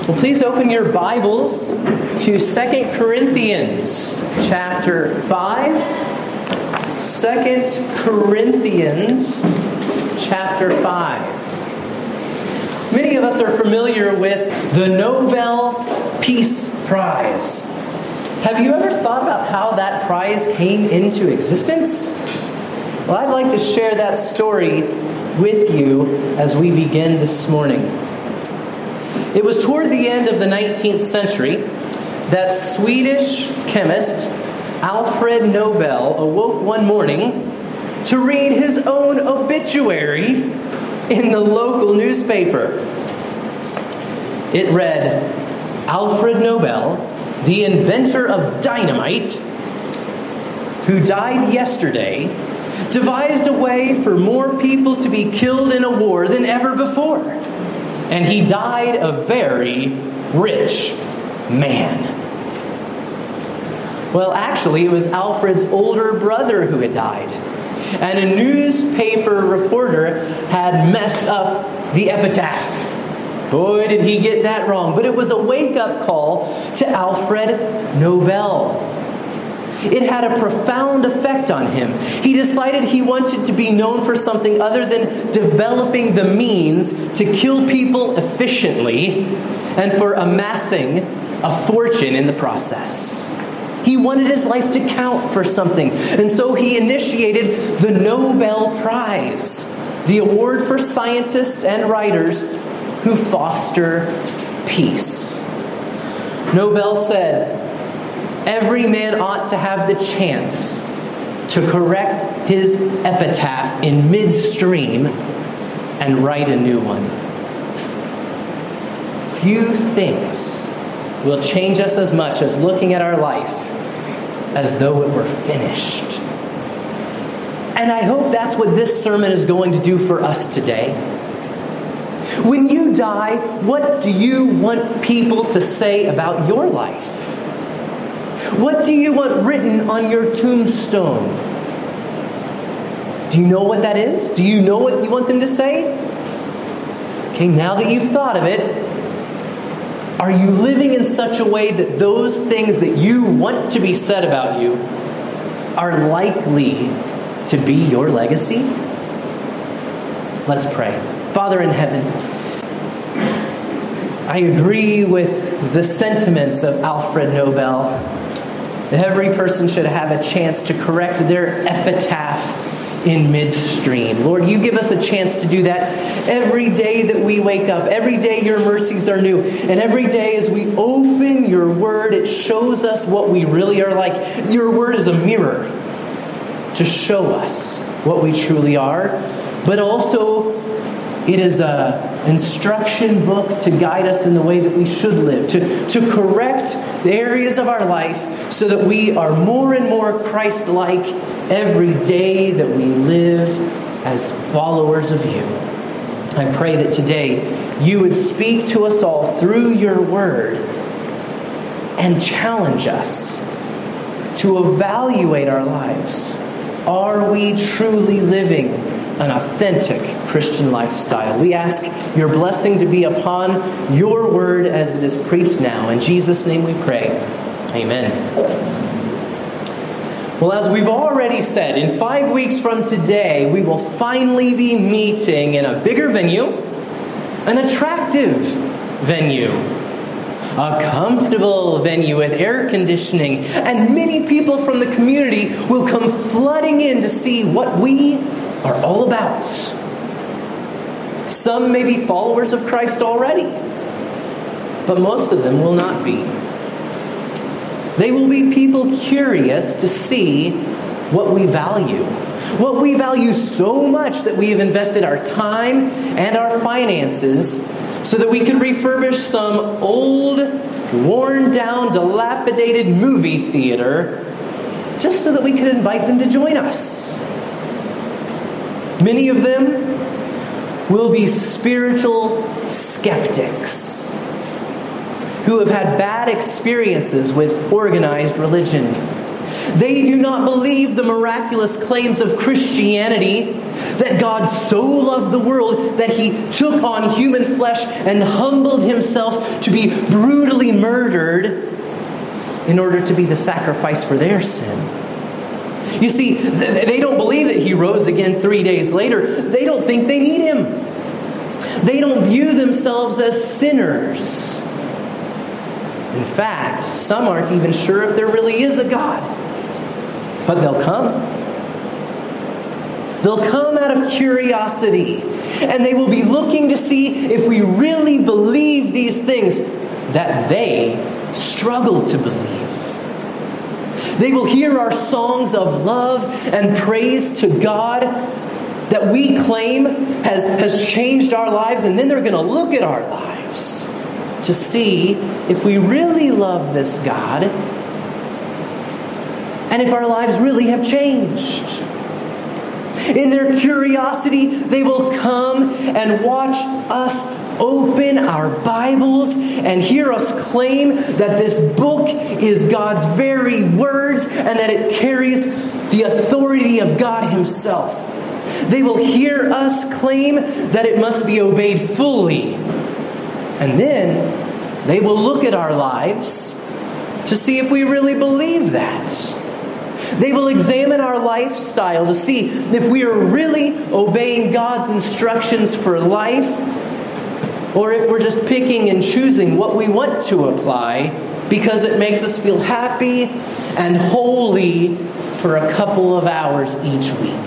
Well, please open your Bibles to 2 Corinthians chapter 5. 2 Corinthians chapter 5. Many of us are familiar with the Nobel Peace Prize. Have you ever thought about how that prize came into existence? Well, I'd like to share that story with you as we begin this morning. It was toward the end of the 19th century that Swedish chemist Alfred Nobel awoke one morning to read his own obituary in the local newspaper. It read, "Alfred Nobel, the inventor of dynamite, who died yesterday, devised a way for more people to be killed in a war than ever before. And he died a very rich man." Well, actually, it was Alfred's older brother who had died. And a newspaper reporter had messed up the epitaph. Boy, did he get that wrong. But it was a wake-up call to Alfred Nobel. It had a profound effect on him. He decided he wanted to be known for something other than developing the means to kill people efficiently and for amassing a fortune in the process. He wanted his life to count for something. And so he initiated the Nobel Prize, the award for scientists and writers who foster peace. Nobel said, "Every man ought to have the chance to correct his epitaph in midstream and write a new one." Few things will change us as much as looking at our life as though it were finished. And I hope that's what this sermon is going to do for us today. When you die, what do you want people to say about your life? What do you want written on your tombstone? Do you know what that is? Do you know what you want them to say? Okay, now that you've thought of it, are you living in such a way that those things that you want to be said about you are likely to be your legacy? Let's pray. Father in heaven, I agree with the sentiments of Alfred Nobel. Every person should have a chance to correct their epitaph in midstream. Lord, you give us a chance to do that every day that we wake up. Every day your mercies are new. And every day as we open your word, it shows us what we really are like. Your word is a mirror to show us what we truly are. But also, it is an instruction book to guide us in the way that we should live, to correct the areas of our life so that we are more and more Christ-like every day that we live as followers of you. I pray that today you would speak to us all through your word and challenge us to evaluate our lives. Are we truly living an authentic Christian lifestyle? We ask your blessing to be upon your word as it is preached now. In Jesus' name we pray. Amen. Well, as we've already said, in 5 weeks from today, we will finally be meeting in a bigger venue, an attractive venue, a comfortable venue with air conditioning, and many people from the community will come flooding in to see what we are all about. Some may be followers of Christ already, but most of them will not be. They will be people curious to see what we value so much that we have invested our time and our finances so that we could refurbish some old, worn down, dilapidated movie theater just so that we could invite them to join us. Many of them will be spiritual skeptics who have had bad experiences with organized religion. They do not believe the miraculous claims of Christianity, that God so loved the world that He took on human flesh and humbled Himself to be brutally murdered in order to be the sacrifice for their sin. You see, they don't believe that He rose again 3 days later. They don't think they need Him. They don't view themselves as sinners. In fact, some aren't even sure if there really is a God. But they'll come. They'll come out of curiosity. And they will be looking to see if we really believe these things that they struggle to believe. They will hear our songs of love and praise to God that we claim has changed our lives. And then they're going to look at our lives to see if we really love this God and if our lives really have changed. In their curiosity, they will come and watch us open our Bibles and hear us claim that this book is God's very words and that it carries the authority of God Himself. They will hear us claim that it must be obeyed fully. And then they will look at our lives to see if we really believe that. They will examine our lifestyle to see if we are really obeying God's instructions for life, or if we're just picking and choosing what we want to apply because it makes us feel happy and holy for a couple of hours each week.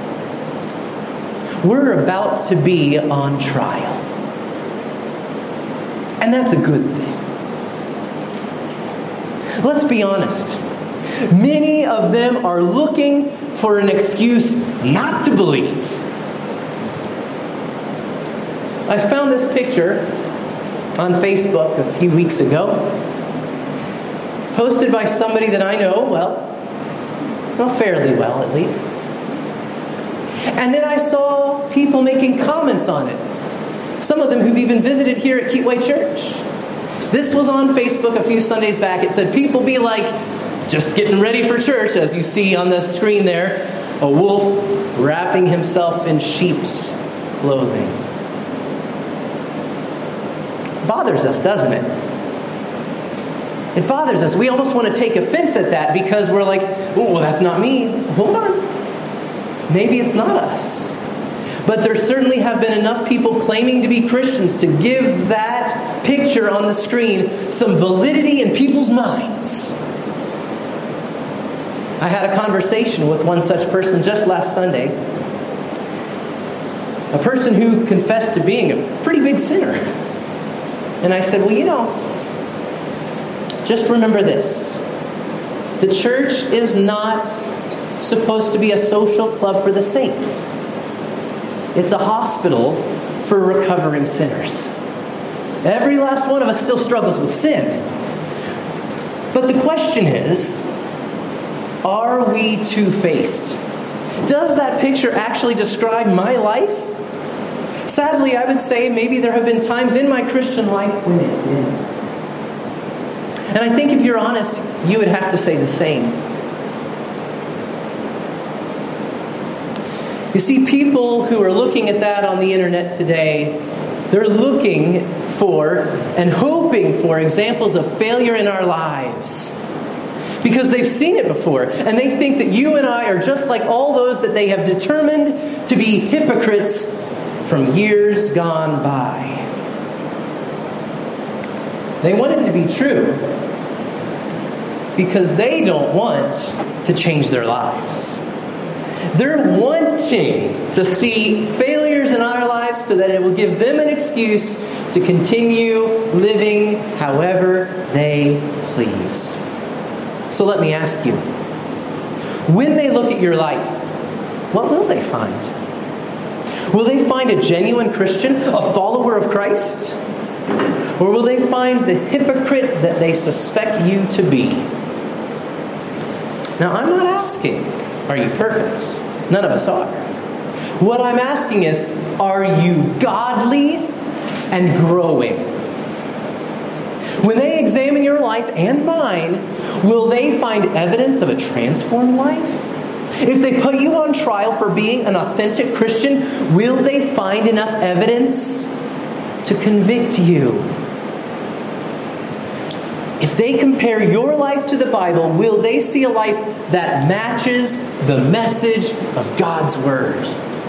We're about to be on trial. And that's a good thing. Let's be honest. Many of them are looking for an excuse not to believe. I found this picture on Facebook a few weeks ago, posted by somebody that I know well, fairly well at least. And then I saw people making comments on it. Some of them who've even visited here at Keatway Church. This was on Facebook a few Sundays back. It said, people be like, just getting ready for church, as you see on the screen there, a wolf wrapping himself in sheep's clothing. It bothers us, doesn't it? It bothers us. We almost want to take offense at that because we're like, oh, well, that's not me. Hold on. Maybe it's not us. But there certainly have been enough people claiming to be Christians to give that picture on the screen some validity in people's minds. I had a conversation with one such person just last Sunday. A person who confessed to being a pretty big sinner. And I said, well, just remember this. The church is not supposed to be a social club for the saints. It's a hospital for recovering sinners. Every last one of us still struggles with sin. But the question is, are we two-faced? Does that picture actually describe my life? Sadly, I would say maybe there have been times in my Christian life when it did. And I think if you're honest, you would have to say the same. You see, people who are looking at that on the internet today, they're looking for and hoping for examples of failure in our lives. Because they've seen it before. And they think that you and I are just like all those that they have determined to be hypocrites from years gone by. They want it to be true because they don't want to change their lives. They're wanting to see failures in our lives so that it will give them an excuse to continue living however they please. So let me ask you, when they look at your life, what will they find? Will they find a genuine Christian, a follower of Christ? Or will they find the hypocrite that they suspect you to be? Now, I'm not asking, are you perfect? None of us are. What I'm asking is, are you godly and growing? When they examine your life, life and mine, will they find evidence of a transformed life? If they put you on trial for being an authentic Christian, will they find enough evidence to convict you? If they compare your life to the Bible, will they see a life that matches the message of God's Word?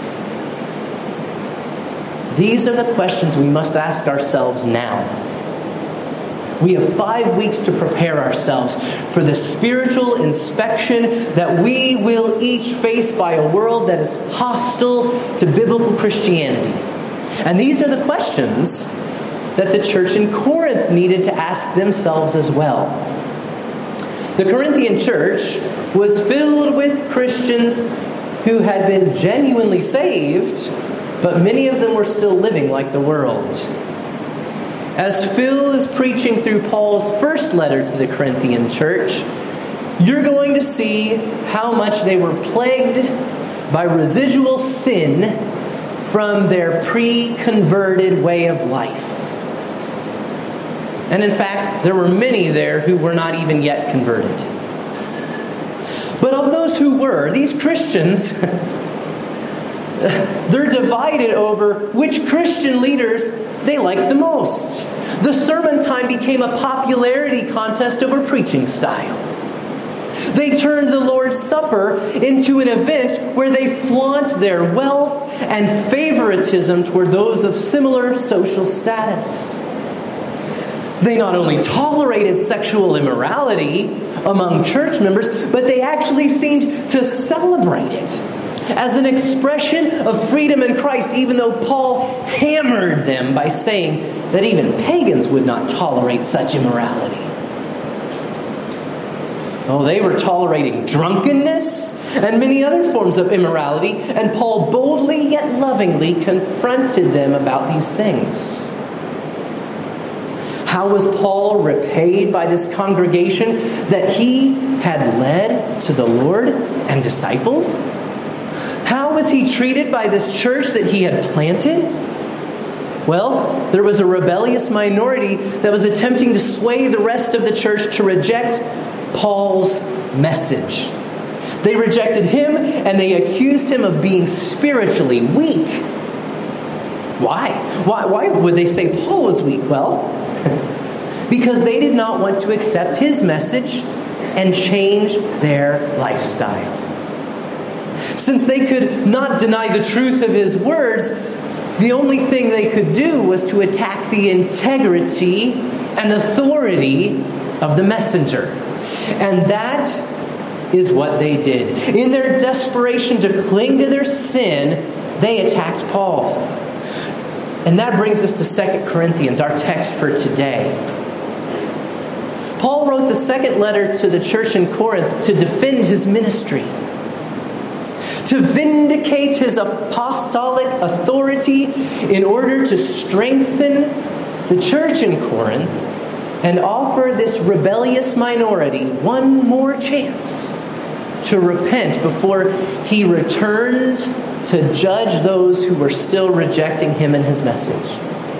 These are the questions we must ask ourselves now. We have 5 weeks to prepare ourselves for the spiritual inspection that we will each face by a world that is hostile to biblical Christianity. And these are the questions that the church in Corinth needed to ask themselves as well. The Corinthian church was filled with Christians who had been genuinely saved, but many of them were still living like the world. As Phil is preaching through Paul's first letter to the Corinthian church, you're going to see how much they were plagued by residual sin from their pre-converted way of life. And in fact, there were many there who were not even yet converted. But of those who were, these Christians, they're divided over which Christian leaders they liked the most. The sermon time became a popularity contest over preaching style. They turned the Lord's Supper into an event where they flaunt their wealth and favoritism toward those of similar social status. They not only tolerated sexual immorality among church members, but they actually seemed to celebrate it as an expression of freedom in Christ, even though Paul hammered them by saying that even pagans would not tolerate such immorality. Oh, they were tolerating drunkenness and many other forms of immorality, and Paul boldly yet lovingly confronted them about these things. How was Paul repaid by this congregation that he had led to the Lord and discipled? How was he treated by this church that he had planted? Well, there was a rebellious minority that was attempting to sway the rest of the church to reject Paul's message. They rejected him and they accused him of being spiritually weak. Why? Why would they say Paul was weak? Well, because they did not want to accept his message and change their lifestyle. Since they could not deny the truth of his words, the only thing they could do was to attack the integrity and authority of the messenger. And that is what they did. In their desperation to cling to their sin, they attacked Paul. And that brings us to 2 Corinthians, our text for today. Paul wrote the second letter to the church in Corinth to defend his ministry, to vindicate his apostolic authority in order to strengthen the church in Corinth and offer this rebellious minority one more chance to repent before he returns to judge those who were still rejecting him and his message.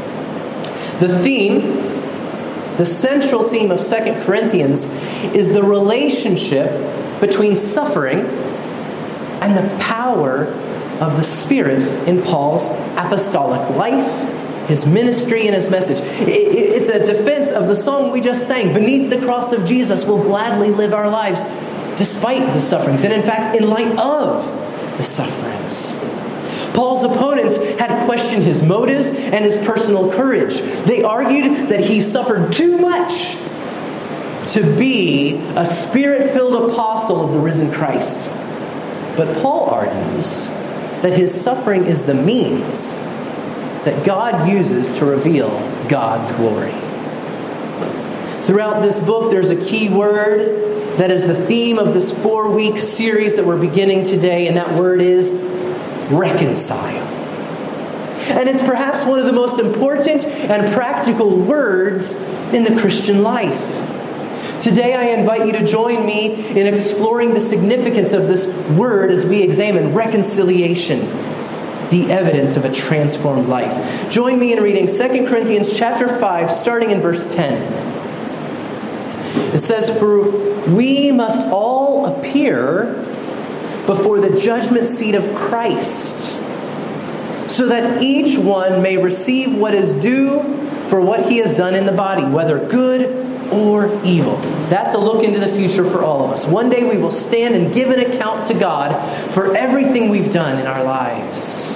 The central theme of 2 Corinthians is the relationship between suffering and the power of the Spirit in Paul's apostolic life, his ministry, and his message. It's a defense of the song we just sang, "Beneath the cross of Jesus, we'll gladly live our lives despite the sufferings." And in fact, in light of the sufferings. Paul's opponents had questioned his motives and his personal courage. They argued that he suffered too much to be a Spirit-filled apostle of the risen Christ. But Paul argues that his suffering is the means that God uses to reveal God's glory. Throughout this book, there's a key word that is the theme of this 4-week series that we're beginning today, and that word is reconcile. And it's perhaps one of the most important and practical words in the Christian life. Today I invite you to join me in exploring the significance of this word as we examine reconciliation, the evidence of a transformed life. Join me in reading 2 Corinthians chapter 5, starting in verse 10. It says, "For we must all appear before the judgment seat of Christ, so that each one may receive what is due for what he has done in the body, whether good or evil." That's a look into the future for all of us. One day we will stand and give an account to God for everything we've done in our lives.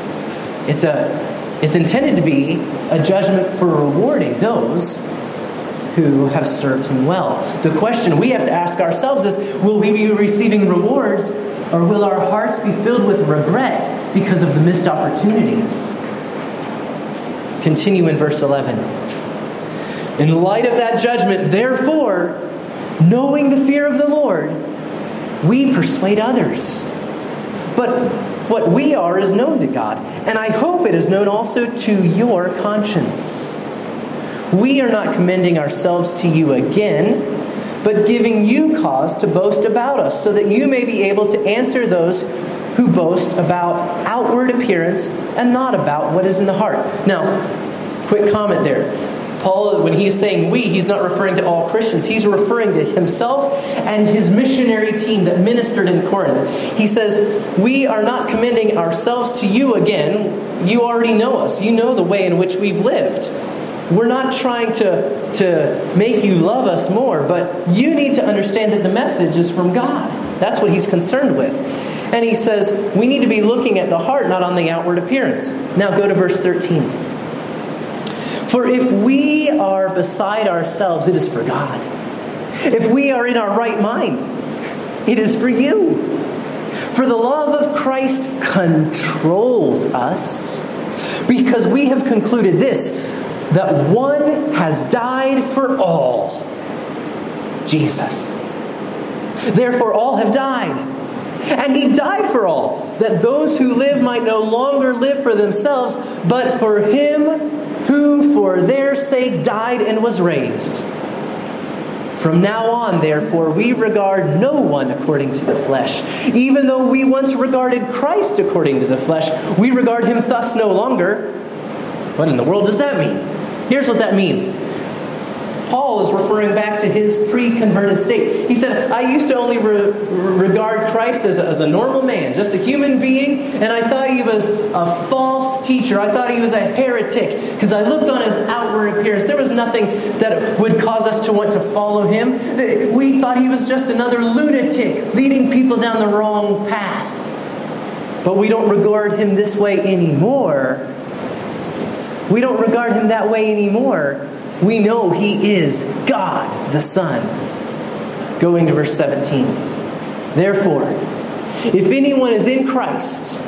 It's intended to be a judgment for rewarding those who have served Him well. The question we have to ask ourselves is, will we be receiving rewards, or will our hearts be filled with regret because of the missed opportunities? Continue in verse 11. "In light of that judgment, therefore, knowing the fear of the Lord, we persuade others. But what we are is known to God, and I hope it is known also to your conscience. We are not commending ourselves to you again, but giving you cause to boast about us, so that you may be able to answer those who boast about outward appearance and not about what is in the heart." Now, quick comment there. Paul, when he is saying we, he's not referring to all Christians. He's referring to himself and his missionary team that ministered in Corinth. He says, "We are not commending ourselves to you again. You already know us. You know the way in which we've lived. We're not trying to make you love us more, but you need to understand that the message is from God." That's what he's concerned with. And he says, we need to be looking at the heart, not on the outward appearance. Now go to verse 13. "For if we are beside ourselves, it is for God. If we are in our right mind, it is for you. For the love of Christ controls us, because we have concluded this, that one has died for all, Jesus. Therefore all have died. And He died for all, that those who live might no longer live for themselves, but for Him who for their sake died and was raised. From now on, therefore, we regard no one according to the flesh. Even though we once regarded Christ according to the flesh, we regard Him thus no longer." What in the world does that mean? Here's what that means. Paul is referring back to his pre-converted state. He said, "I used to only regard Christ as a normal man, just a human being, and I thought He was a false teacher. I thought He was a heretic, because I looked on His outward appearance. There was nothing that would cause us to want to follow Him. We thought He was just another lunatic, leading people down the wrong path. But we don't regard Him this way anymore. We don't regard Him that way anymore. We know He is God the Son." Going to verse 17. "Therefore, if anyone is in Christ,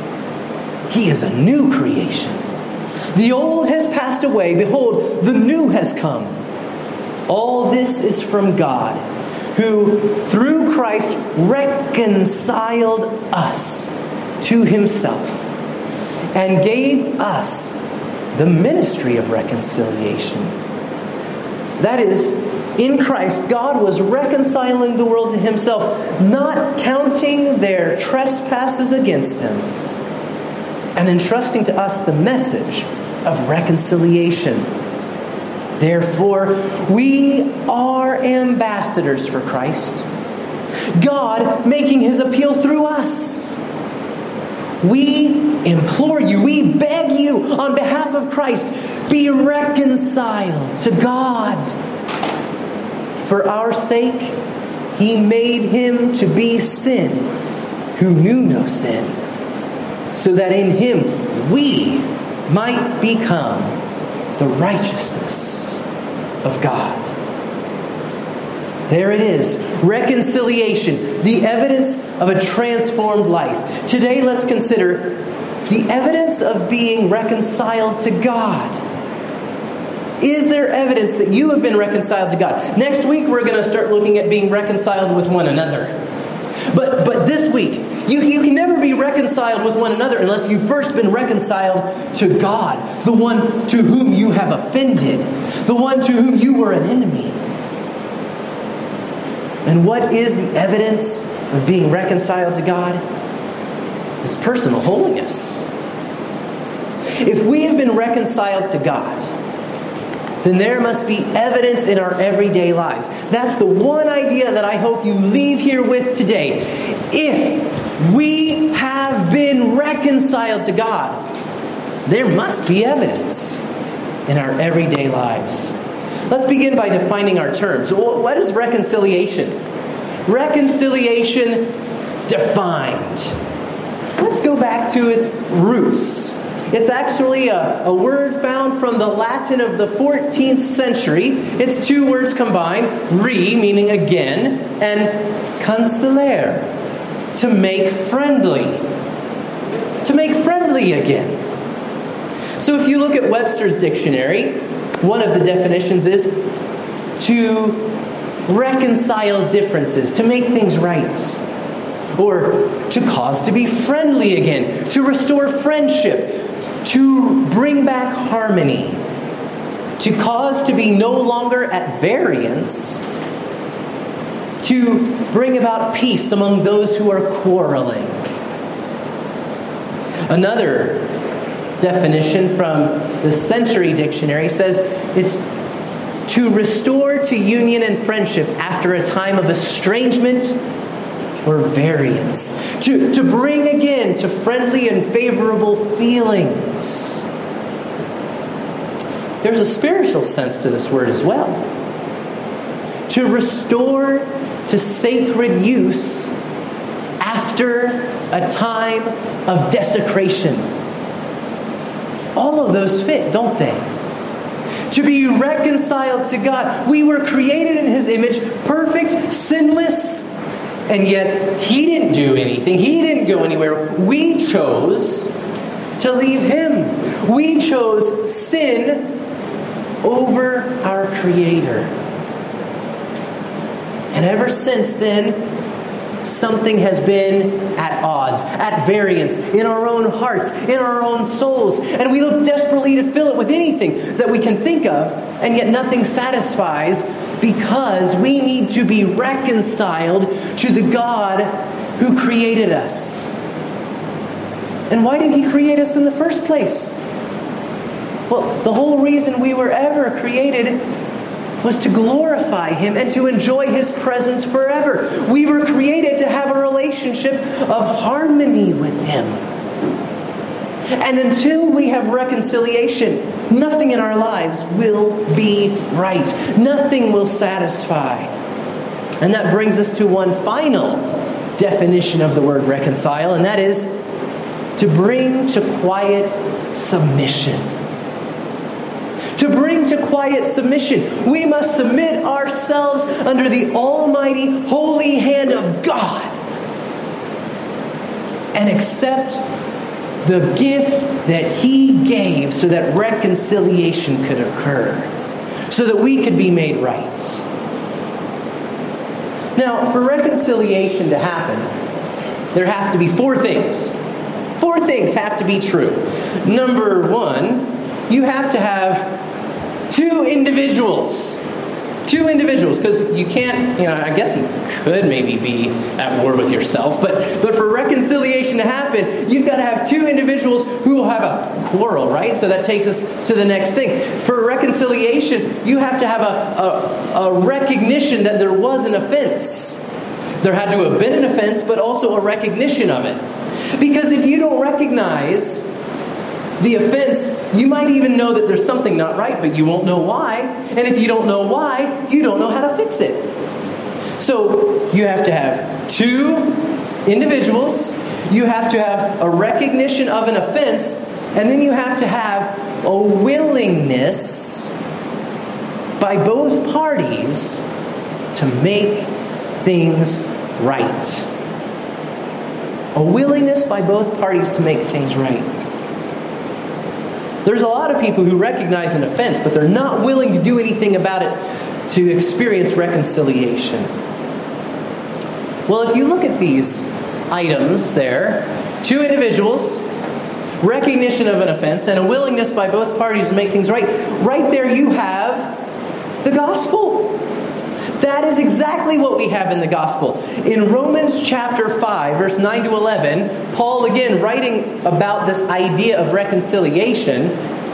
he is a new creation. The old has passed away. Behold, the new has come. All this is from God, who through Christ reconciled us to Himself and gave us the ministry of reconciliation." That is, in Christ, God was reconciling the world to Himself, not counting their trespasses against them, and entrusting to us the message of reconciliation. Therefore, we are ambassadors for Christ, God making His appeal through us. We implore you, we beg you on behalf of Christ, be reconciled to God. For our sake, He made Him to be sin who knew no sin, so that in Him we might become the righteousness of God. There it is. Reconciliation. The evidence of a transformed life. Today, let's consider the evidence of being reconciled to God. Is there evidence that you have been reconciled to God? Next week, we're going to start looking at being reconciled with one another. But this week, you can never be reconciled with one another unless you've first been reconciled to God, the one to whom you have offended, the one to whom you were an enemy. And what is the evidence of being reconciled to God? It's personal holiness. If we have been reconciled to God, then there must be evidence in our everyday lives. That's the one idea that I hope you leave here with today. If we have been reconciled to God, there must be evidence in our everyday lives. Let's begin by defining our terms. What is reconciliation? Reconciliation defined. Let's go back to its roots. It's actually a word found from the Latin of the 14th century. It's two words combined, re, meaning again, and conciliare, to make friendly. To make friendly again. So if you look at Webster's dictionary, one of the definitions is to reconcile differences, to make things right. Or to cause to be friendly again, to restore friendship, to bring back harmony, to cause to be no longer at variance, to bring about peace among those who are quarreling. Another definition from the Century Dictionary says it's to restore to union and friendship after a time of estrangement or variance. To bring again to friendly and favorable feelings. There's a spiritual sense to this word as well. To restore to sacred use after a time of desecration. All of those fit, don't they? To be reconciled to God. We were created in His image, perfect, sinless, and yet He didn't do anything. He didn't go anywhere. We chose to leave Him. We chose sin over our Creator. And ever since then, something has been at odds, at variance, in our own hearts, in our own souls. And we look desperately to fill it with anything that we can think of, and yet nothing satisfies because we need to be reconciled to the God who created us. And why did He create us in the first place? Well, the whole reason we were ever created was to glorify Him and to enjoy His presence forever. We were created to have a relationship of harmony with Him. And until we have reconciliation, nothing in our lives will be right. Nothing will satisfy. And that brings us to one final definition of the word reconcile, and that is to bring to quiet submission. To bring to quiet submission. We must submit ourselves under the almighty, holy hand of God and accept the gift that He gave so that reconciliation could occur, so that we could be made right. Now, for reconciliation to happen, there have to be four things. Four things have to be true. Number one, you have to have two individuals. Two individuals, because you can't, I guess you could maybe be at war with yourself, but for reconciliation to happen, you've got to have two individuals who will have a quarrel, right? So that takes us to the next thing. For reconciliation, you have to have a recognition that there was an offense. There had to have been an offense, but also a recognition of it. Because if you don't recognize the offense, you might even know that there's something not right, but you won't know why. And if you don't know why, you don't know how to fix it. So you have to have two individuals, you have to have a recognition of an offense, and then you have to have a willingness by both parties to make things right. A willingness by both parties to make things right. There's a lot of people who recognize an offense, but they're not willing to do anything about it to experience reconciliation. Well, if you look at these items there, two individuals, recognition of an offense, and a willingness by both parties to make things right, right there you have the gospel. That is exactly what we have in the gospel. In Romans chapter 5, verse 9 to 11, Paul, again, writing about this idea of reconciliation,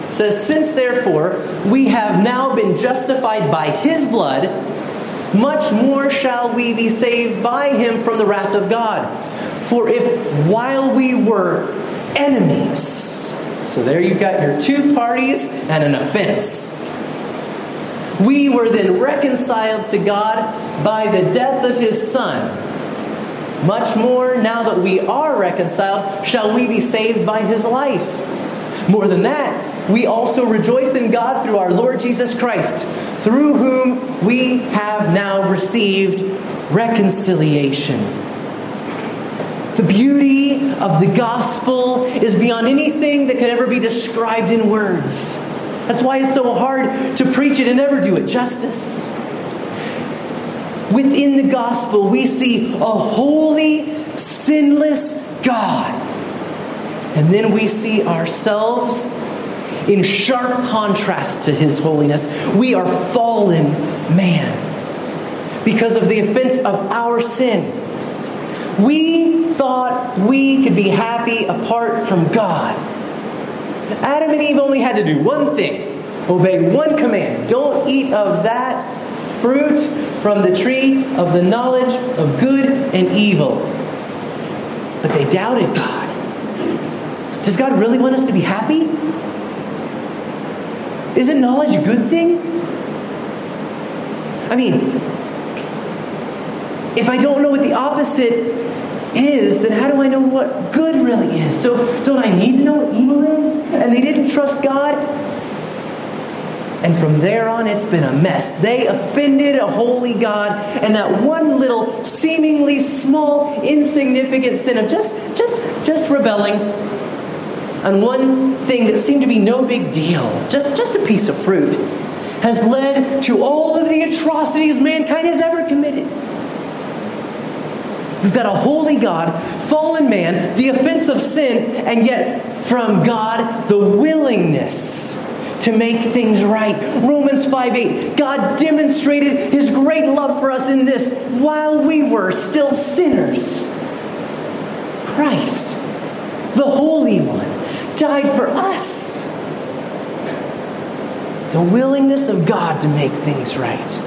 It says, since therefore we have now been justified by his blood, much more shall we be saved by him from the wrath of God. For if while we were enemies, so there you've got your two parties and an offense. We were then reconciled to God by the death of his Son. Much more, now that we are reconciled, shall we be saved by his life. More than that, we also rejoice in God through our Lord Jesus Christ, through whom we have now received reconciliation. The beauty of the gospel is beyond anything that could ever be described in words. That's why it's so hard to preach it and never do it justice. Within the gospel, we see a holy, sinless God. And then we see ourselves in sharp contrast to his holiness. We are fallen man because of the offense of our sin. We thought we could be happy apart from God. Adam and Eve only had to do one thing. Obey one command. Don't eat of that fruit from the tree of the knowledge of good and evil. But they doubted God. Does God really want us to be happy? Isn't knowledge a good thing? I mean, if I don't know what the opposite is, then how do I know what good really is? So don't I need to know what evil is? And they didn't trust God. And from there on, it's been a mess. They offended a holy God, and that one little, seemingly small, insignificant sin of just rebelling on one thing that seemed to be no big deal, just a piece of fruit, has led to all of the atrocities mankind has ever committed. We've got a holy God, fallen man, the offense of sin, and yet from God, the willingness to make things right. Romans 5:8, God demonstrated his great love for us in this: while we were still sinners, Christ, the Holy One, died for us. The willingness of God to make things right.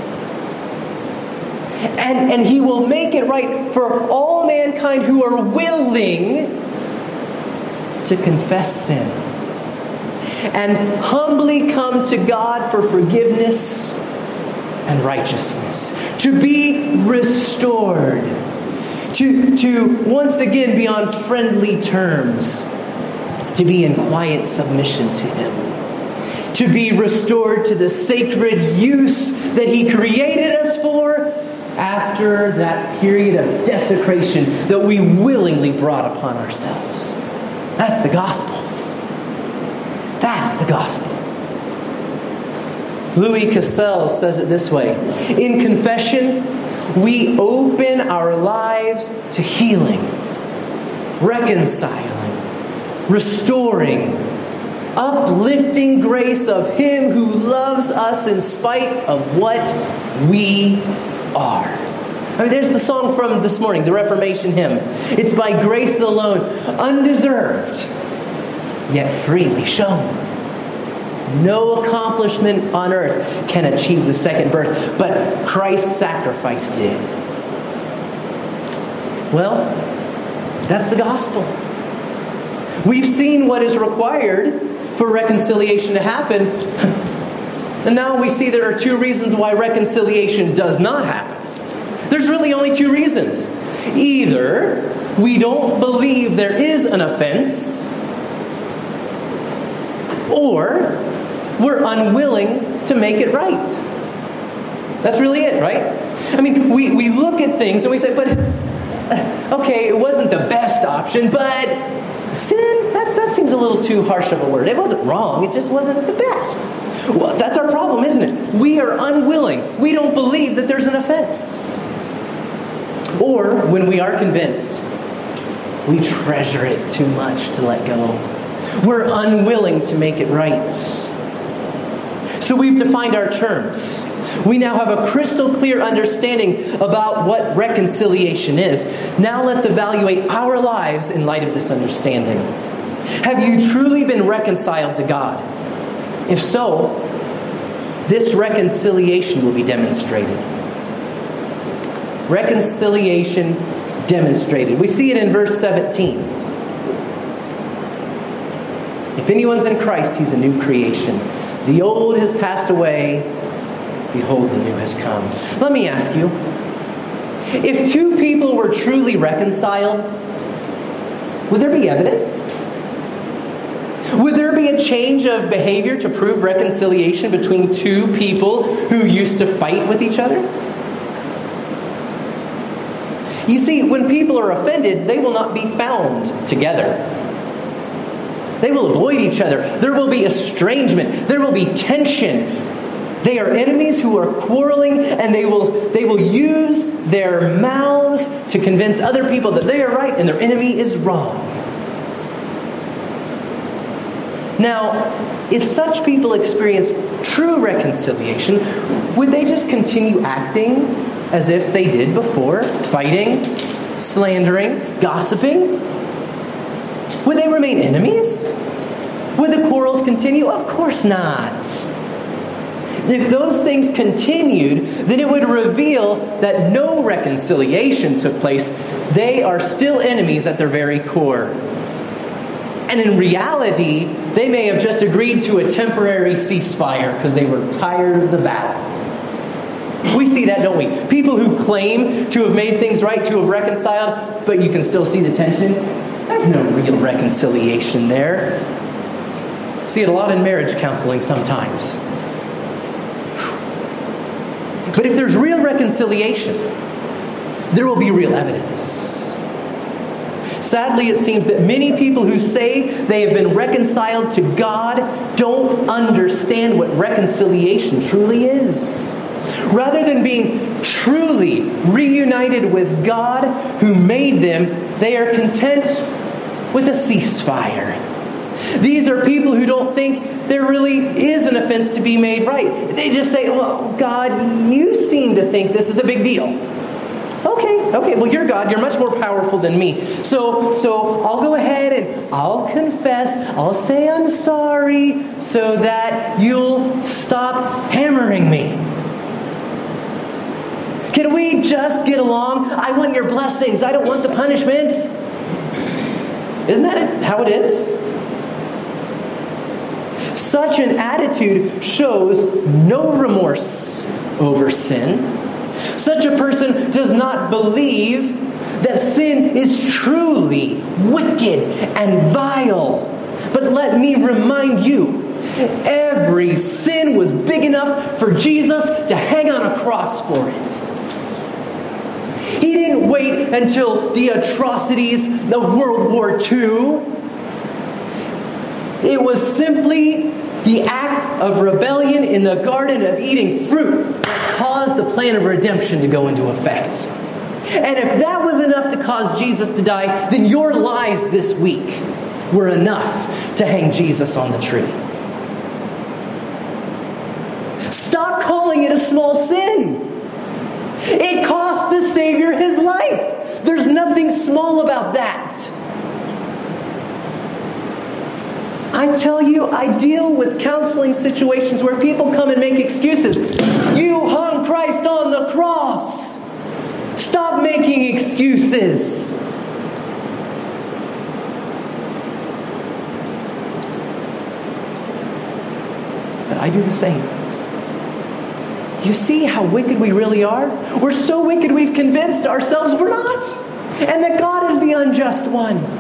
And he will make it right for all mankind who are willing to confess sin and humbly come to God for forgiveness and righteousness, to be restored, to once again be on friendly terms, to be in quiet submission to him, to be restored to the sacred use that he created us for after that period of desecration that we willingly brought upon ourselves. That's the gospel. That's the gospel. Louis Cassel says it this way: in confession, we open our lives to healing, reconciling, restoring, uplifting grace of him who loves us in spite of what we are. I mean, there's the song from this morning, the Reformation hymn. It's by grace alone, undeserved, yet freely shown. No accomplishment on earth can achieve the second birth, but Christ's sacrifice did. Well, that's the gospel. We've seen what is required for reconciliation to happen. And now we see there are two reasons why reconciliation does not happen. There's really only two reasons. Either we don't believe there is an offense, or we're unwilling to make it right. That's really it, right? I mean, we look at things and we say, but okay, it wasn't the best option, but sin, that seems a little too harsh of a word. It wasn't wrong, it just wasn't the best. Well, that's our problem, isn't it? We are unwilling. We don't believe that there's an offense. Or, when we are convinced, we treasure it too much to let go. We're unwilling to make it right. So we've defined our terms. We now have a crystal clear understanding about what reconciliation is. Now let's evaluate our lives in light of this understanding. Have you truly been reconciled to God? If so, this reconciliation will be demonstrated. Reconciliation demonstrated. We see it in verse 17. If anyone's in Christ, he's a new creation. The old has passed away. Behold, the new has come. Let me ask you, if two people were truly reconciled, would there be evidence? Would there be a change of behavior to prove reconciliation between two people who used to fight with each other? You see, when people are offended, they will not be found together. They will avoid each other. There will be estrangement. There will be tension. They are enemies who are quarreling, and they will use their mouths to convince other people that they are right and their enemy is wrong. Now, if such people experience true reconciliation, would they just continue acting as if they did before? Fighting, slandering, gossiping? Would they remain enemies? Would the quarrels continue? Of course not. If those things continued, then it would reveal that no reconciliation took place. They are still enemies at their very core. And in reality, they may have just agreed to a temporary ceasefire because they were tired of the battle. We see that, don't we? People who claim to have made things right, to have reconciled, but you can still see the tension. There's no real reconciliation there. See it a lot in marriage counseling sometimes. But if there's real reconciliation, there will be real evidence. Sadly, it seems that many people who say they have been reconciled to God don't understand what reconciliation truly is. Rather than being truly reunited with God who made them, they are content with a ceasefire. These are people who don't think there really is an offense to be made right. They just say, well, God, you seem to think this is a big deal. Okay, well, you're God. You're much more powerful than me. So I'll go ahead and I'll confess. I'll say I'm sorry so that you'll stop hammering me. Can we just get along? I want your blessings. I don't want the punishments. Isn't that how it is? Such an attitude shows no remorse over sin. Such a person does not believe that sin is truly wicked and vile. But let me remind you, every sin was big enough for Jesus to hang on a cross for it. He didn't wait until the atrocities of World War II. It was simply the act of rebellion in the Garden of eating fruit that caused the plan of redemption to go into effect. And if that was enough to cause Jesus to die, then your lies this week were enough to hang Jesus on the tree. Stop calling it a small sin. It cost the Savior his life. There's nothing small about that. I tell you, I deal with counseling situations where people come and make excuses. You hung Christ on the cross. Stop making excuses. But I do the same. You see how wicked we really are? We're so wicked we've convinced ourselves we're not. And that God is the unjust one.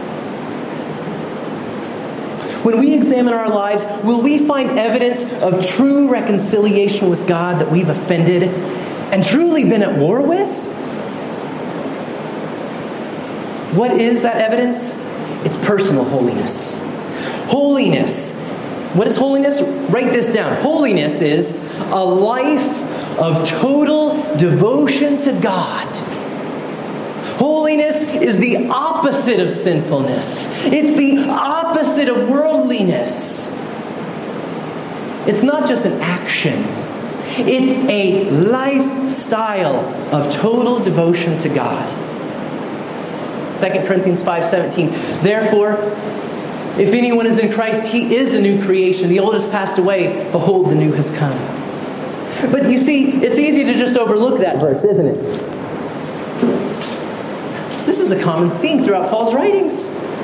When we examine our lives, will we find evidence of true reconciliation with God that we've offended and truly been at war with? What is that evidence? It's personal holiness. Holiness. What is holiness? Write this down. Holiness is a life of total devotion to God. Holiness is the opposite of sinfulness. It's the opposite of worldliness. It's not just an action. It's a lifestyle of total devotion to God. 2 Corinthians 5:17. Therefore, If anyone is in Christ, he is a new creation. The old has passed away. Behold, the new has come. But you see, it's easy to just overlook that verse, isn't it? This is a common theme throughout Paul's writings.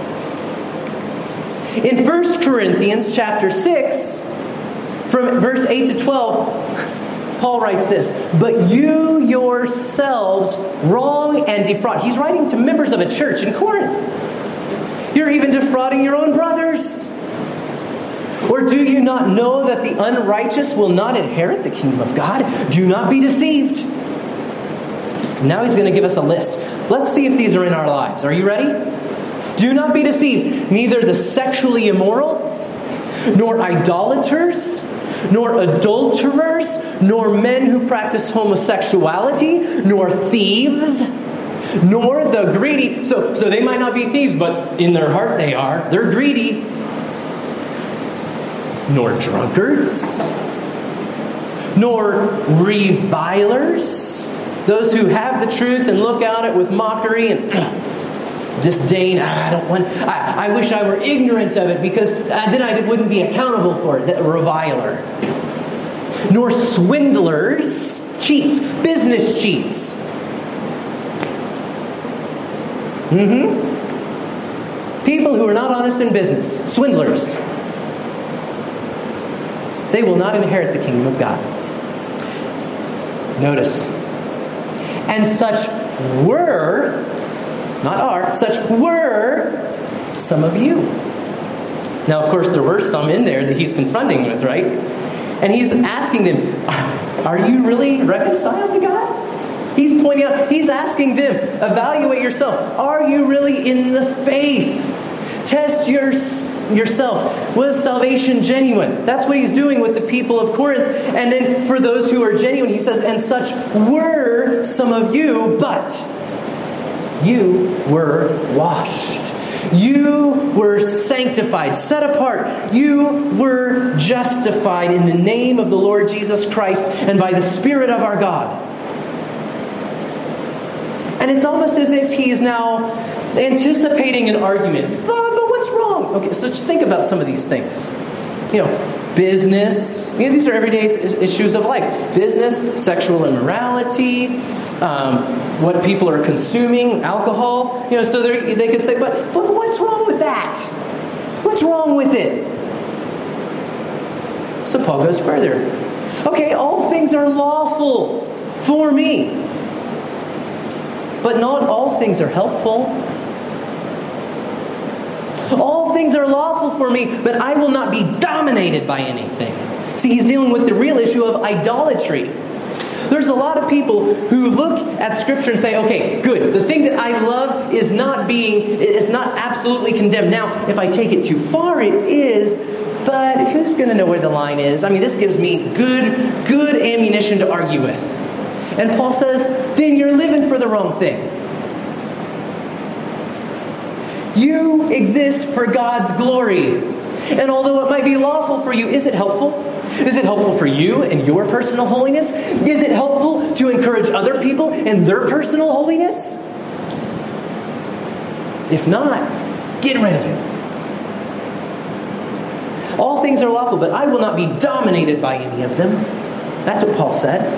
In 1 Corinthians chapter 6, from verse 8 to 12, Paul writes this, "But you yourselves wrong and defraud." He's writing to members of a church in Corinth. "You're even defrauding your own brothers. Or do you not know that the unrighteous will not inherit the kingdom of God? Do not be deceived." Now he's going to give us a list. Let's see if these are in our lives. Are you ready? "Do not be deceived. Neither the sexually immoral, nor idolaters, nor adulterers, nor men who practice homosexuality, nor thieves, nor the greedy." So they might not be thieves, but in their heart they are. They're greedy. "Nor drunkards, nor revilers," those who have the truth and look at it with mockery and disdain. I wish I were ignorant of it because then I wouldn't be accountable for it. The reviler. "Nor swindlers," cheats, business cheats. People who are not honest in business, swindlers. "They will not inherit the kingdom of God." Notice. "And such were," not are, "such were some of you." Now, of course, there were some in there that he's confronting with, right? And he's asking them, are you really reconciled to God? He's pointing out, he's asking them, evaluate yourself. Are you really in the faith? Test yourself. Was salvation genuine? That's what he's doing with the people of Corinth. And then for those who are genuine, he says, "And such were some of you, but you were washed. You were sanctified, set apart. You were justified in the name of the Lord Jesus Christ and by the Spirit of our God." And it's almost as if he is now anticipating an argument. But what's wrong? Okay, so just think about some of these things. Business. These are everyday issues of life. Business, sexual immorality, what people are consuming, alcohol. So they could say, but what's wrong with that? What's wrong with it? So Paul goes further. Okay, all things are lawful for me, but not all things are helpful. All things are lawful for me, but I will not be dominated by anything. See, he's dealing with the real issue of idolatry. There's a lot of people who look at Scripture and say, okay, good. The thing that I love is not absolutely condemned. Now, if I take it too far, it is. But who's going to know where the line is? This gives me good ammunition to argue with. And Paul says, then you're living for the wrong thing. You exist for God's glory. And although it might be lawful for you, is it helpful? Is it helpful for you and your personal holiness? Is it helpful to encourage other people in their personal holiness? If not, get rid of it. All things are lawful, but I will not be dominated by any of them. That's what Paul said.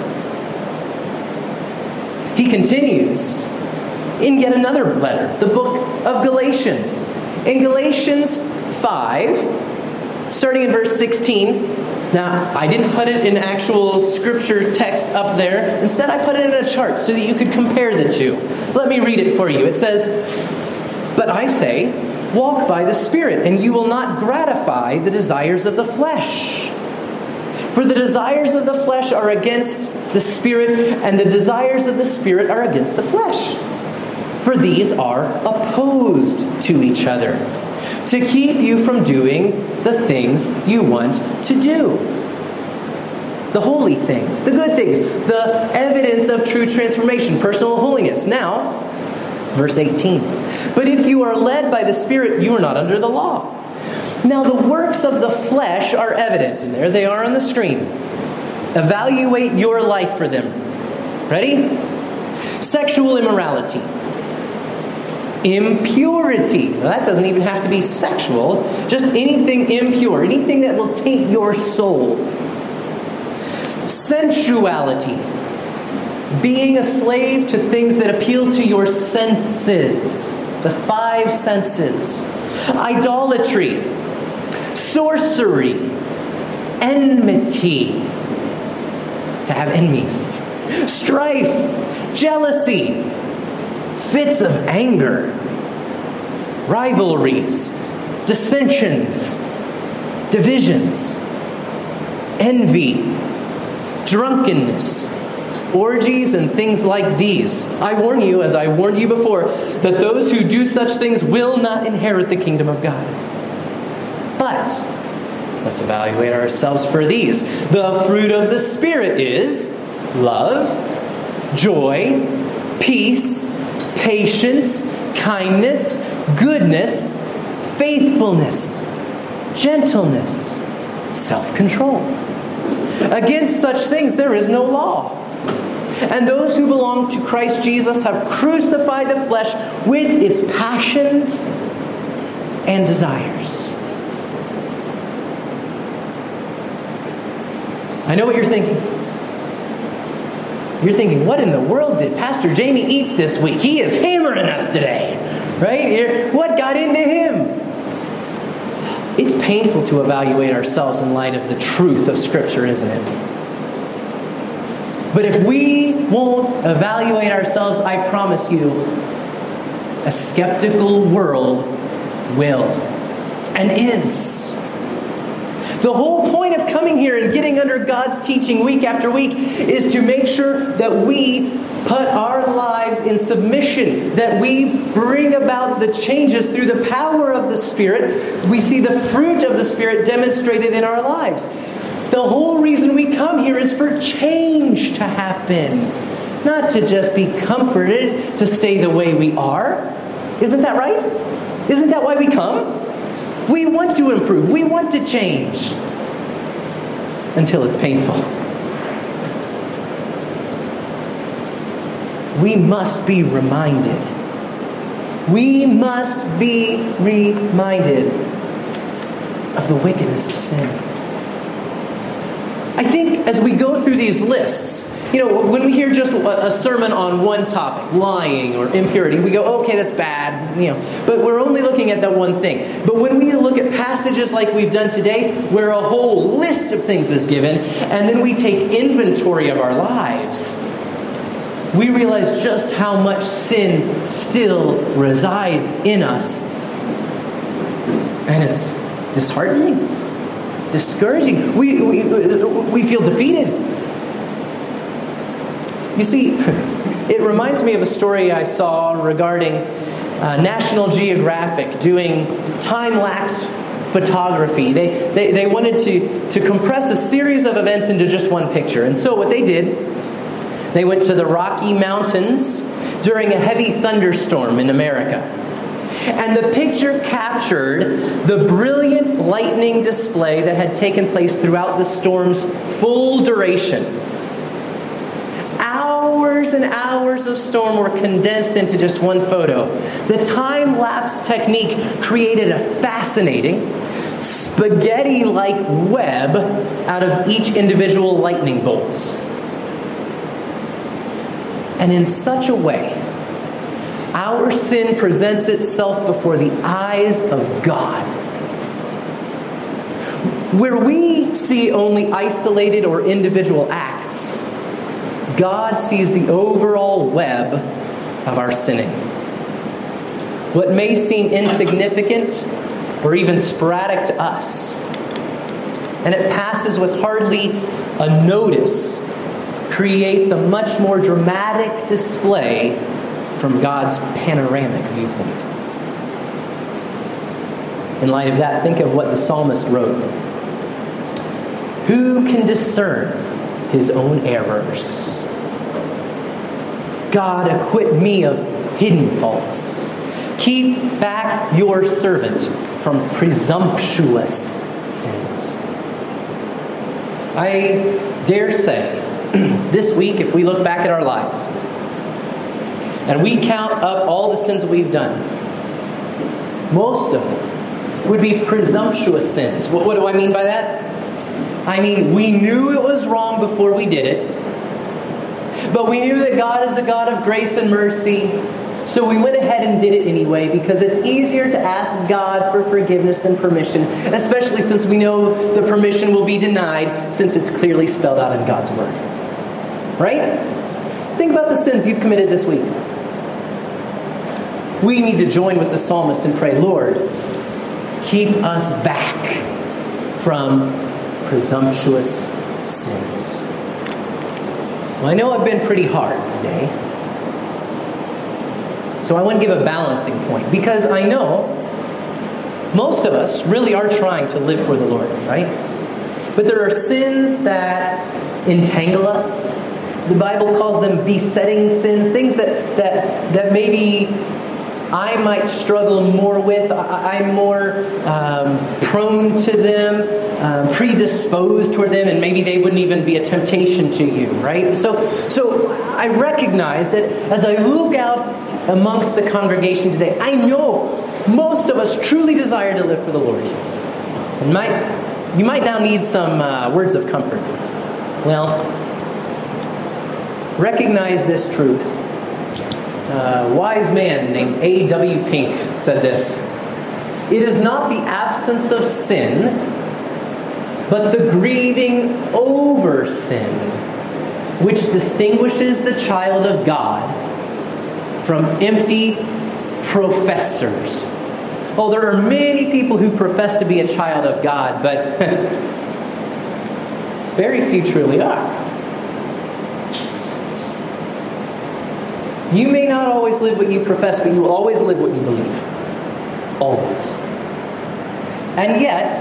He continues in yet another letter, the book of Galatians. In Galatians 5, starting in verse 16. Now, I didn't put it in actual scripture text up there. Instead, I put it in a chart so that you could compare the two. Let me read it for you. It says, "But I say, walk by the Spirit, and you will not gratify the desires of the flesh. For the desires of the flesh are against the Spirit, and the desires of the Spirit are against the flesh. For these are opposed to each other, to keep you from doing the things you want to do." The holy things, the good things, the evidence of true transformation, personal holiness. Now, verse 18. "But if you are led by the Spirit, you are not under the law. Now the works of the flesh are evident." And there they are on the screen. Evaluate your life for them. Ready? Sexual immorality, impurity. Now, that doesn't even have to be sexual. Just anything impure, anything that will taint your soul. Sensuality. Being a slave to things that appeal to your senses. The 5 senses. Idolatry. Sorcery. Enmity. To have enemies. Strife. Jealousy. Fits of anger. Rivalries. Dissensions. Divisions. Envy. Drunkenness. Orgies and things like these. I warn you, as I warned you before, that those who do such things will not inherit the kingdom of God. But let's evaluate ourselves for these. The fruit of the Spirit is love, joy, peace, patience, kindness, goodness, faithfulness, gentleness, self-control. Against such things there is no law. And those who belong to Christ Jesus have crucified the flesh with its passions and desires. I know what you're thinking. You're thinking, what in the world did Pastor Jamie eat this week? He is hammering us today. Right? What got into him? It's painful to evaluate ourselves in light of the truth of Scripture, isn't it? But if we won't evaluate ourselves, I promise you, a skeptical world will and is. The whole point of coming here and getting under God's teaching week after week is to make sure that we put our lives in submission, that we bring about the changes through the power of the Spirit. We see the fruit of the Spirit demonstrated in our lives. The whole reason we come here is for change to happen, not to just be comforted to stay the way we are. Isn't that right? Isn't that why we come? We want to improve. We want to change. Until it's painful. We must be reminded. We must be reminded of the wickedness of sin. I think as we go through these lists, when we hear just a sermon on one topic, lying or impurity, we go, okay, that's bad, but we're only looking at that one thing. But when we look at passages like we've done today, where a whole list of things is given, and then we take inventory of our lives, we realize just how much sin still resides in us. And it's disheartening, discouraging. We feel defeated. You see, it reminds me of a story I saw regarding National Geographic doing time-lapse photography. They wanted to compress a series of events into just one picture. And so what they did, they went to the Rocky Mountains during a heavy thunderstorm in America. And the picture captured the brilliant lightning display that had taken place throughout the storm's full duration. Hours and hours of storm were condensed into just one photo. The time-lapse technique created a fascinating, spaghetti-like web out of each individual lightning bolts. And in such a way, our sin presents itself before the eyes of God. Where we see only isolated or individual acts, God sees the overall web of our sinning. What may seem insignificant or even sporadic to us, and it passes with hardly a notice, creates a much more dramatic display from God's panoramic viewpoint. In light of that, think of what the psalmist wrote. Who can discern his own errors? God, acquit me of hidden faults. Keep back your servant from presumptuous sins. I dare say, this week, if we look back at our lives, and we count up all the sins that we've done, most of them would be presumptuous sins. What do I mean by that? I mean, we knew it was wrong before we did it, but we knew that God is a God of grace and mercy, so we went ahead and did it anyway, because it's easier to ask God for forgiveness than permission, especially since we know the permission will be denied, since it's clearly spelled out in God's Word. Right? Think about the sins you've committed this week. We need to join with the psalmist and pray, Lord, keep us back from presumptuous sins. Well, I know I've been pretty hard today, so I want to give a balancing point, because I know most of us really are trying to live for the Lord, right? But there are sins that entangle us. The Bible calls them besetting sins, things that maybe I might struggle more with. I'm more prone to them, predisposed toward them, and maybe they wouldn't even be a temptation to you, right? So I recognize that as I look out amongst the congregation today, I know most of us truly desire to live for the Lord. And you might now need some words of comfort. Well, recognize this truth. A wise man named A.W. Pink said this: "It is not the absence of sin, but the grieving over sin, which distinguishes the child of God from empty professors." Well, there are many people who profess to be a child of God, but very few truly are. You may not always live what you profess, but you will always live what you believe. Always. And yet,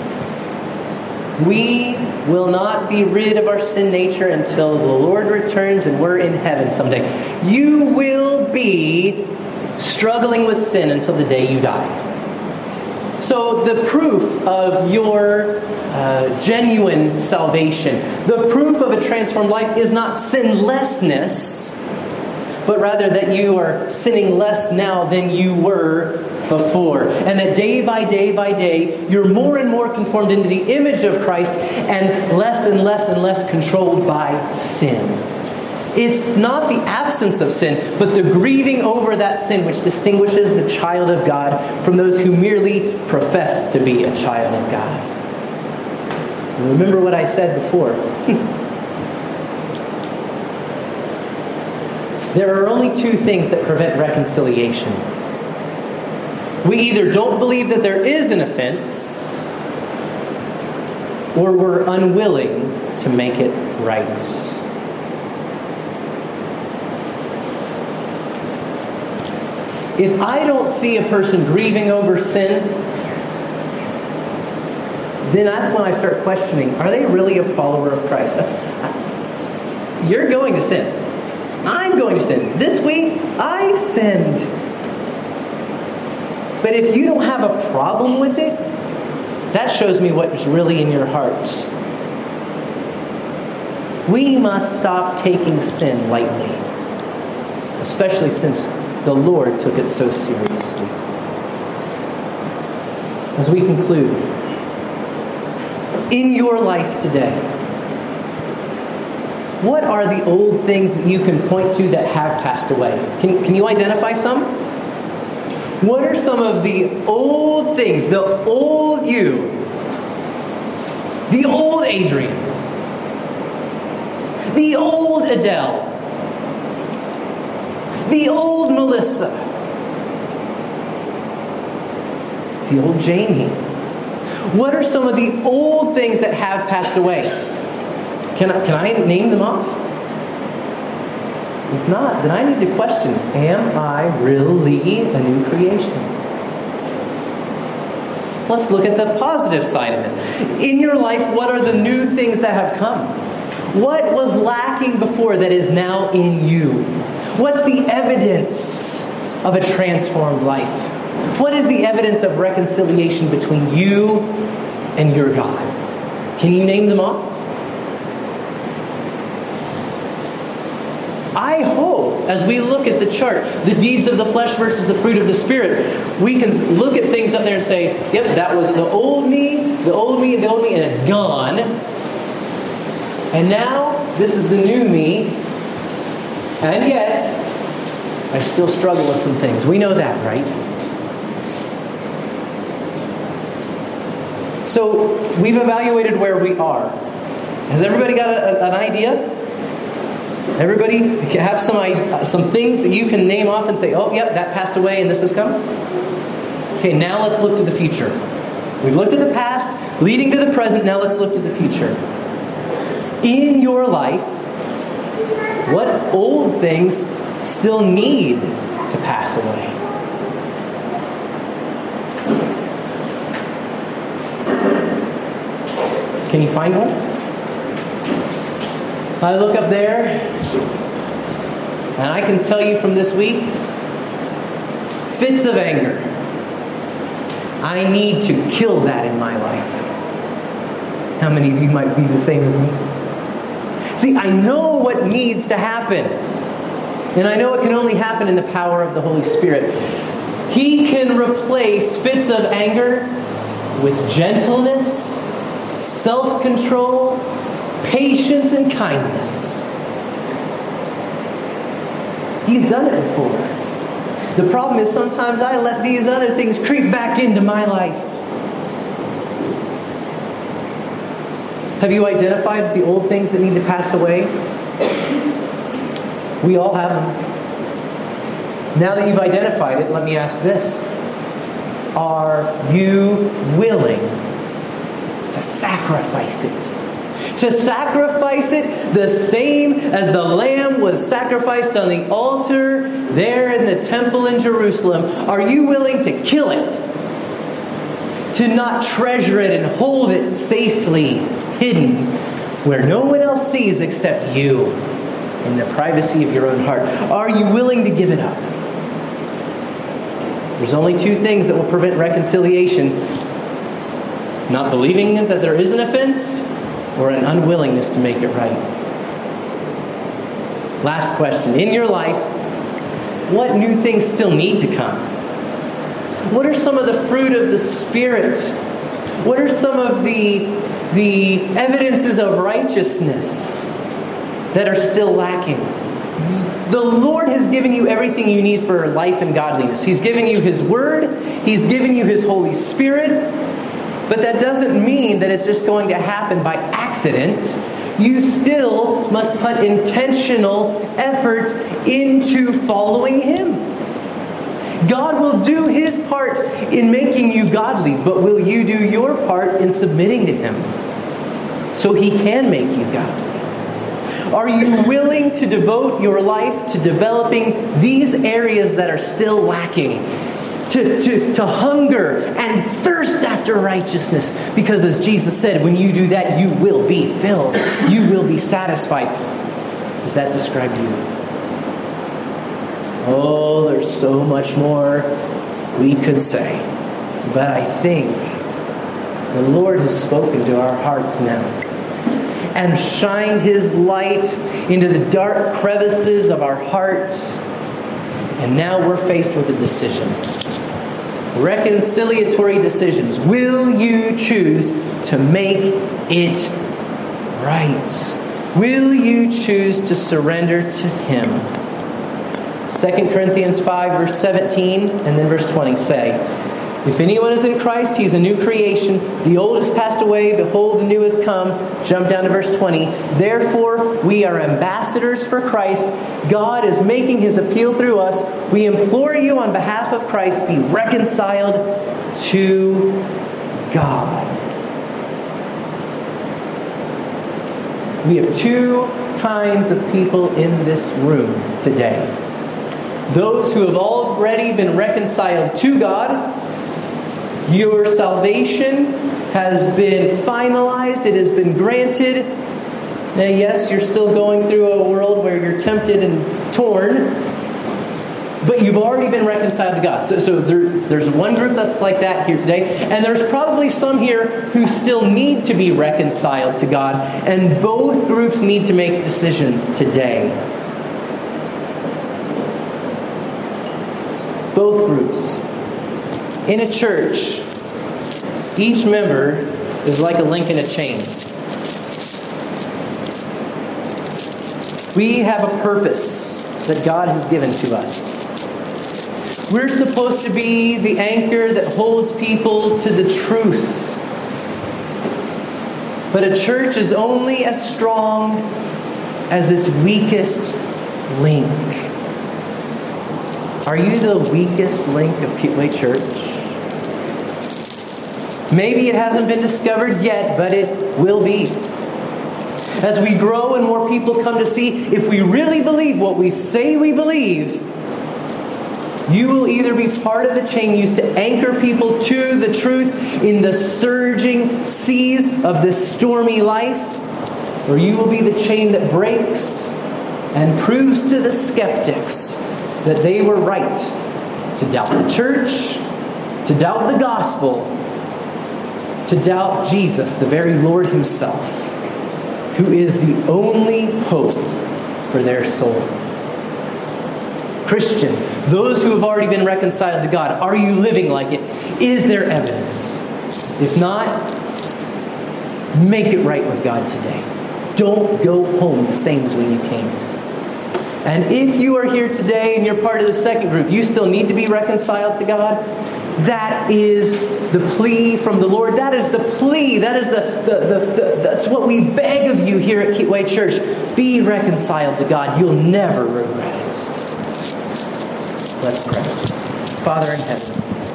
we will not be rid of our sin nature until the Lord returns and we're in heaven someday. You will be struggling with sin until the day you die. So the proof of your genuine salvation, the proof of a transformed life, is not sinlessness, but rather that you are sinning less now than you were before. And that day by day, you're more and more conformed into the image of Christ and less and less controlled by sin. It's not the absence of sin, but the grieving over that sin which distinguishes the child of God from those who merely profess to be a child of God. And remember what I said before. There are only two things that prevent reconciliation. We either don't believe that there is an offense, or we're unwilling to make it right. If I don't see a person grieving over sin, then that's when I start questioning, are they really a follower of Christ? You're going to sin. I'm going to sin. This week, I sinned. But if you don't have a problem with it, that shows me what is really in your heart. We must stop taking sin lightly, especially since the Lord took it so seriously. As we conclude, in your life today, what are the old things that you can point to that have passed away? Can you identify some? What are some of the old things, the old you, the old Adrian, the old Adele, the old Melissa, the old Jamie? What are some of the old things that have passed away? Can I name them off? If not, then I need to question, am I really a new creation? Let's look at the positive side of it. In your life, what are the new things that have come? What was lacking before that is now in you? What's the evidence of a transformed life? What is the evidence of reconciliation between you and your God? Can you name them off? I hope, as we look at the chart, the deeds of the flesh versus the fruit of the Spirit, we can look at things up there and say, yep, that was the old me, the old me, the old me, and it's gone. And now, this is the new me. And yet, I still struggle with some things. We know that, right? So, we've evaluated where we are. Has everybody got an idea? Everybody have some things that you can name off and say, oh, yep, that passed away and this has come? Okay, now let's look to the future. We've looked at the past, leading to the present. Now let's look to the future. In your life, what old things still need to pass away? Can you find one? I look up there, and I can tell you from this week, fits of anger. I need to kill that in my life. How many of you might be the same as me? See, I know what needs to happen. And I know it can only happen in the power of the Holy Spirit. He can replace fits of anger with gentleness, self-control, patience, and kindness. He's done it before. The problem is sometimes I let these other things creep back into my life. Have you identified the old things that need to pass away? We all have them. Now that you've identified it, let me ask this. Are you willing to sacrifice it? To sacrifice it the same as the lamb was sacrificed on the altar there in the temple in Jerusalem. Are you willing to kill it? To not treasure it and hold it safely hidden where no one else sees except you in the privacy of your own heart? Are you willing to give it up? There's only two things that will prevent reconciliation. Not believing that there is an offense, or an unwillingness to make it right. Last question. In your life, what new things still need to come? What are some of the fruit of the Spirit? What are some of the evidences of righteousness that are still lacking? The Lord has given you everything you need for life and godliness. He's given you His Word. He's given you His Holy Spirit. But that doesn't mean that it's just going to happen by accident. You still must put intentional effort into following Him. God will do His part in making you godly, but will you do your part in submitting to Him so He can make you godly? Are you willing to devote your life to developing these areas that are still lacking? To hunger and thirst after righteousness. Because as Jesus said, when you do that, you will be filled. You will be satisfied. Does that describe you? Oh, there's so much more we could say. But I think the Lord has spoken to our hearts now and shined His light into the dark crevices of our hearts. And now we're faced with a decision. Reconciliatory decisions. Will you choose to make it right? Will you choose to surrender to Him? 2 Corinthians 5 verse 17 and then verse 20 say, if anyone is in Christ, he's a new creation. The old has passed away. Behold, the new has come. Jump down to verse 20. Therefore, we are ambassadors for Christ. God is making His appeal through us. We implore you on behalf of Christ, be reconciled to God. We have two kinds of people in this room today. Those who have already been reconciled to God. Your salvation has been finalized. It has been granted. Now, yes, you're still going through a world where you're tempted and torn, but you've already been reconciled to God. So there's one group that's like that here today, and there's probably some here who still need to be reconciled to God, and both groups need to make decisions today. groups. In a church, each member is like a link in a chain. We have a purpose that God has given to us. We're supposed to be the anchor that holds people to the truth. But a church is only as strong as its weakest link. Are you the weakest link of Keepway Church? Maybe it hasn't been discovered yet, but it will be. As we grow and more people come to see if we really believe what we say we believe, you will either be part of the chain used to anchor people to the truth in the surging seas of this stormy life, or you will be the chain that breaks and proves to the skeptics that they were right to doubt the church, to doubt the gospel, to doubt Jesus, the very Lord Himself, who is the only hope for their soul. Christian, those who have already been reconciled to God, are you living like it? Is there evidence? If not, make it right with God today. Don't go home the same as when you came. And if you are here today and you're part of the second group, you still need to be reconciled to God. That is the plea from the Lord. That is the plea. That is that's what we beg of you here at Keepway Church. Be reconciled to God. You'll never regret it. Let's pray. Father in heaven,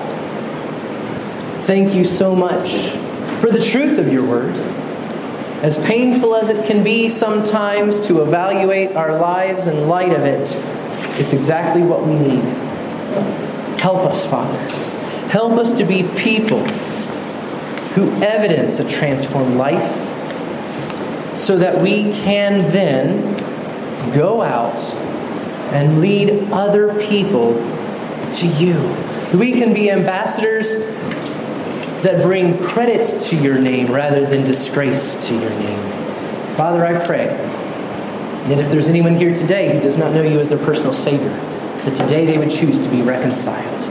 thank you so much for the truth of your word. As painful as it can be sometimes to evaluate our lives in light of it, it's exactly what we need. Help us, Father. Help us to be people who evidence a transformed life so that we can then go out and lead other people to you. We can be ambassadors that bring credit to your name rather than disgrace to your name. Father, I pray that if there's anyone here today who does not know you as their personal Savior, that today they would choose to be reconciled.